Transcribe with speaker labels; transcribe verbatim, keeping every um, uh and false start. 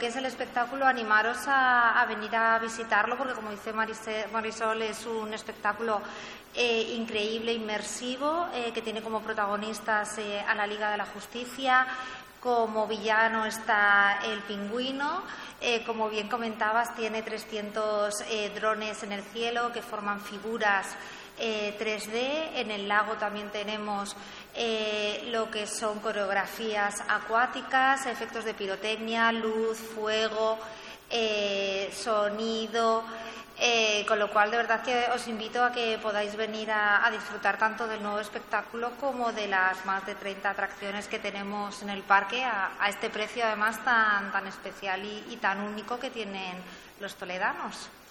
Speaker 1: Que es el espectáculo, animaros a, a venir a visitarlo, porque como dice Marise, Marisol, es un espectáculo eh, increíble, inmersivo, eh, que tiene como protagonistas eh, a la Liga de la Justicia. Como villano está el Pingüino. Eh, como bien comentabas, tiene trescientos eh, drones en el cielo que forman figuras eh, tres D. En el lago también tenemos eh, lo que son coreografías acuáticas, efectos de pirotecnia, luz, fuego, eh, sonido. Eh, con lo cual, de verdad que os invito a que podáis venir a, a disfrutar tanto del nuevo espectáculo como de las más de treinta atracciones que tenemos en el parque a, a este precio, además, tan, tan especial y, y tan único que tienen los toledanos.